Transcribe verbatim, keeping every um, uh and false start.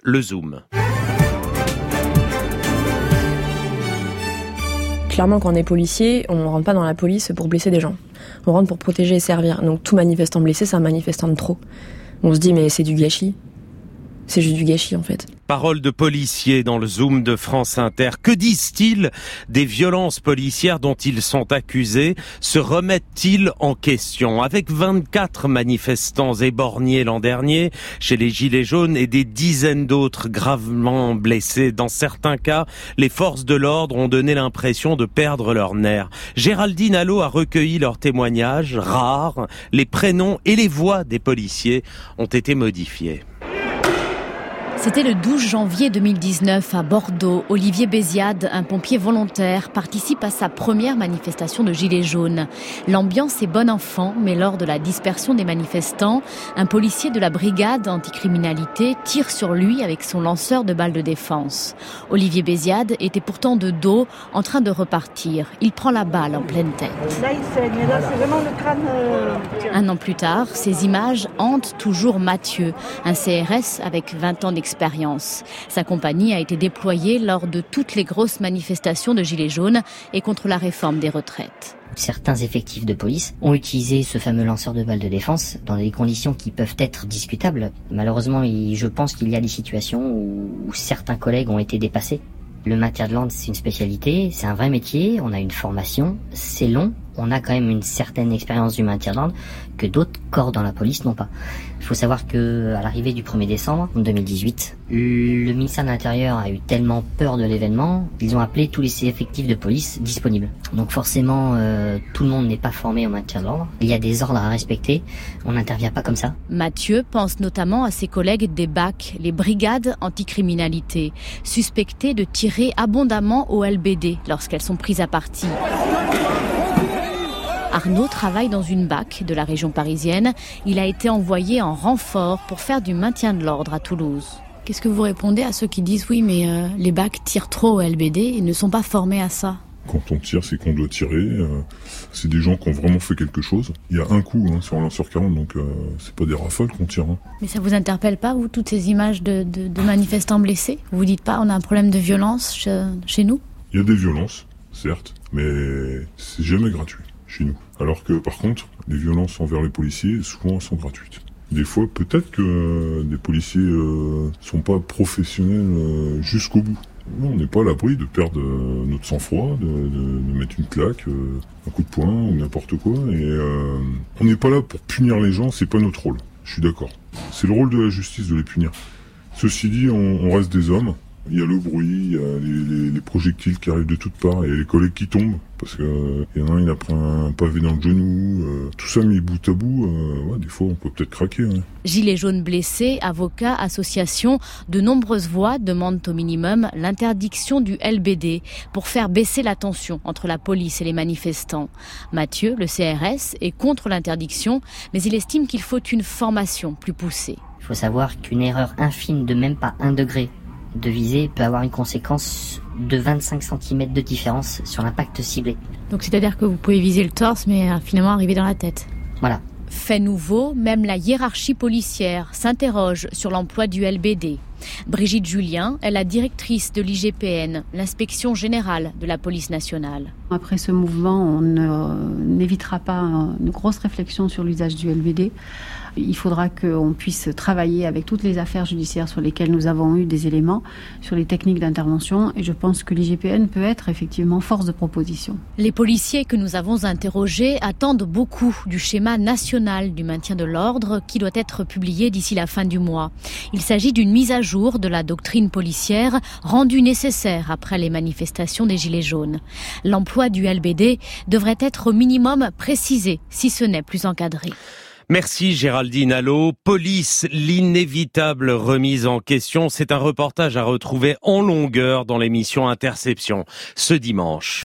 le Zoom. Clairement, quand on est policier, on ne rentre pas dans la police pour blesser des gens. On rentre pour protéger et servir. Donc tout manifestant blessé, c'est un manifestant de trop. On se dit, mais c'est du gâchis. C'est juste du gâchis, en fait. Parole de policiers dans le Zoom de France Inter. Que disent-ils des violences policières dont ils sont accusés? Se remettent-ils en question? Avec vingt-quatre manifestants éborgnés l'an dernier chez les Gilets jaunes et des dizaines d'autres gravement blessés, dans certains cas, les forces de l'ordre ont donné l'impression de perdre leurs nerfs. Géraldine Allo a recueilli leurs témoignages, rares. Les prénoms et les voix des policiers ont été modifiés. C'était le douze janvier deux mille dix-neuf à Bordeaux. Olivier Béziade, un pompier volontaire, participe à sa première manifestation de Gilets jaunes. L'ambiance est bon enfant, mais lors de la dispersion des manifestants, un policier de la brigade anticriminalité tire sur lui avec son lanceur de balles de défense. Olivier Béziade était pourtant de dos, en train de repartir. Il prend la balle en pleine tête. Là, il saigne. Là, c'est vraiment le crâne. Euh... Un an plus tard, ces images hantent toujours Mathieu, un C R S avec vingt ans d'expérience. Sa compagnie a été déployée lors de toutes les grosses manifestations de Gilets jaunes et contre la réforme des retraites. Certains effectifs de police ont utilisé ce fameux lanceur de balles de défense dans des conditions qui peuvent être discutables. Malheureusement, je pense qu'il y a des situations où certains collègues ont été dépassés. Le maintien de l'ordre, c'est une spécialité, c'est un vrai métier, on a une formation, c'est long, on a quand même une certaine expérience du maintien de l'ordre que d'autres corps dans la police n'ont pas. Il faut savoir que à l'arrivée du premier décembre deux mille dix-huit, le ministère de l'Intérieur a eu tellement peur de l'événement, ils ont appelé tous les effectifs de police disponibles. Donc forcément, euh, tout le monde n'est pas formé au maintien de l'ordre. Il y a des ordres à respecter, on n'intervient pas comme ça. Mathieu pense notamment à ses collègues des B A C, les brigades anticriminalité, suspectées de tirer abondamment au L B D lorsqu'elles sont prises à partie. Arnaud travaille dans une B A C de la région parisienne. Il a été envoyé en renfort pour faire du maintien de l'ordre à Toulouse. Qu'est-ce que vous répondez à ceux qui disent oui, mais euh, les B A C tirent trop au L B D et ne sont pas formés à ça? Quand on tire, c'est qu'on doit tirer. Euh, c'est des gens qui ont vraiment fait quelque chose. Il y a un coup hein, sur un lanceur quarante, donc euh, c'est pas des rafales qu'on tire. Hein. Mais ça vous interpelle pas, vous, toutes ces images de, de, de manifestants blessés? Vous vous dites pas, on a un problème de violence chez, chez nous? Il y a des violences, certes, mais c'est jamais gratuit chez nous. Alors que, par contre, les violences envers les policiers, souvent, elles sont gratuites. Des fois, peut-être que euh, des policiers euh, sont pas professionnels euh, jusqu'au bout. On n'est pas à l'abri de perdre euh, notre sang-froid, de, de, de mettre une claque, euh, un coup de poing ou n'importe quoi. Et euh, on n'est pas là pour punir les gens, c'est pas notre rôle. Je suis d'accord. C'est le rôle de la justice de les punir. Ceci dit, on, on reste des hommes. Il y a le bruit, il y a les, les, les projectiles qui arrivent de toutes parts, il y a les collègues qui tombent, parce que euh, y en a un, il a pris un pavé dans le genou, euh, tout ça mis bout à bout, euh, ouais, des fois on peut peut-être craquer. Hein. Gilets jaunes blessés, avocats, associations, de nombreuses voix demandent au minimum l'interdiction du L B D pour faire baisser la tension entre la police et les manifestants. Mathieu, le C R S, est contre l'interdiction, mais il estime qu'il faut une formation plus poussée. Il faut savoir qu'une erreur infime de même pas un degré de visée peut avoir une conséquence de vingt-cinq centimètres de différence sur l'impact ciblé. Donc c'est-à-dire que vous pouvez viser le torse mais finalement arriver dans la tête. Voilà. Fait nouveau, même la hiérarchie policière s'interroge sur l'emploi du L B D. Brigitte Julien est la directrice de l'I G P N, l'inspection générale de la police nationale. Après ce mouvement, on ne, n'évitera pas une grosse réflexion sur l'usage du L B D. Il faudra qu'on puisse travailler avec toutes les affaires judiciaires sur lesquelles nous avons eu des éléments, sur les techniques d'intervention, et je pense que l'I G P N peut être effectivement force de proposition. Les policiers que nous avons interrogés attendent beaucoup du schéma national du maintien de l'ordre qui doit être publié d'ici la fin du mois. Il s'agit d'une mise à jour de la doctrine policière rendue nécessaire après les manifestations des Gilets jaunes. L'emploi du L B D devrait être au minimum précisé, si ce n'est plus encadré. Merci Géraldine Allo. Police, l'inévitable remise en question. C'est un reportage à retrouver en longueur dans l'émission Interception ce dimanche.